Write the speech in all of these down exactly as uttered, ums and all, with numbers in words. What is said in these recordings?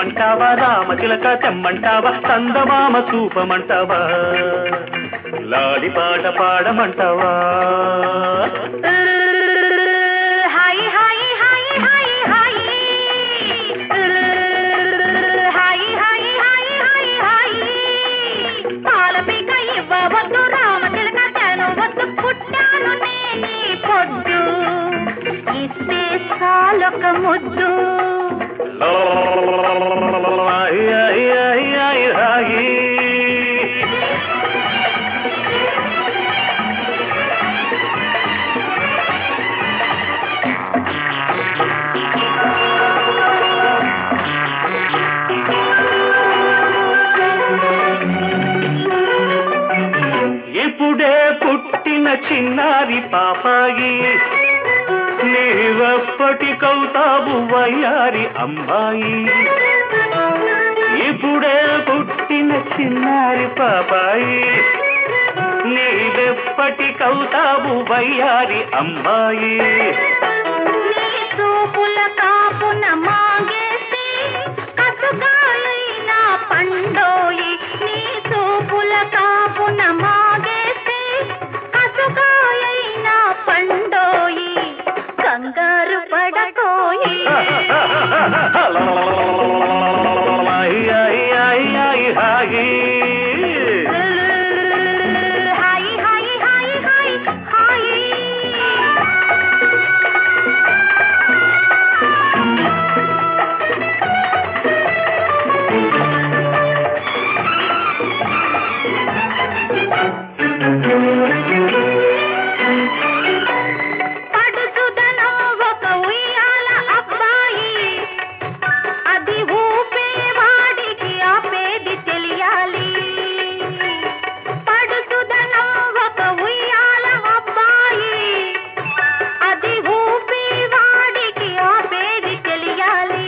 ఇమ్మంటావా రామచిలక తెమ్మంటావా చందమామ చూపమంటావా లాలి పాట పాడమంటావా హాయ్ హాయ్ హాయ్ హాయ్ హాయ్ హాయ్ హాయ్ హాయ్ హాయ్ హాయ్ పాలపిక ఇవ్వవద్దు రామచిలక తెనవద్దు పుట్టాను నేనే పొద్దు ఇస్తే చాలొక ముద్దు ఇప్పుడే పుట్టిన చిన్నారి పాపాయి నీవెప్పటికవుతావు వయ్యారి అమ్మాయి ఇప్పుడే పుట్టిన చిన్నారి పాపాయి నీవెప్పటికవుతావు వయ్యారి అమ్మాయి నీ చూపుల కాపున మాగేసి కసుగాలైన పండోయి నీ చూపుల కాపున మాగేసి కసుగాలైన పండోయి కంగారు పడకోయి హాయ్ హాయ్ హాయ్ హాయ్ హాయ్ పడుతుదనం ఒక ఉయ్యాల అబ్బాయి అది ఊపేవాడికి ఆపేది తెలియాలి పడుతుదనం ఒక ఉయ్యాల అబ్బాయి అది ఊపేవాడికి ఆపేది తెలియాలి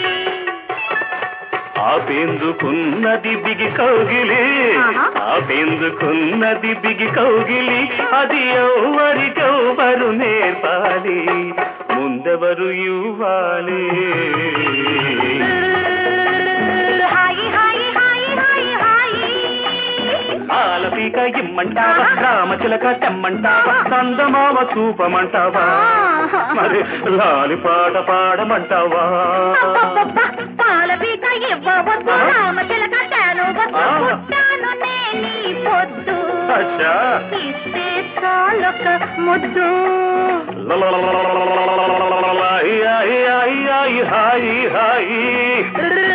ఆపేందుకున్నది బిగి కౌగిలి ఆపేందుకున్నది బిగి కౌగిలి అది ఎవరికెవరు నేర్పాలి ముందెవరు ఇవ్వాలి హాయ్ హాయ్ హాయ్ హాయ్ హాయ్ ఆలపిక ఇమ్మంటావా రామచిలక తెమ్మంటావా చందమామ చూపమంటావా మరి లాలి పాట పాడమంటావా పాలపిక ఇవ్వవద్దు రామచిలక తెనవద్దు పుట్టాను నేనే పొద్దు అచ్చా ఇస్తే చాలొక ముద్దు హాయి హాయి హాయి హాయి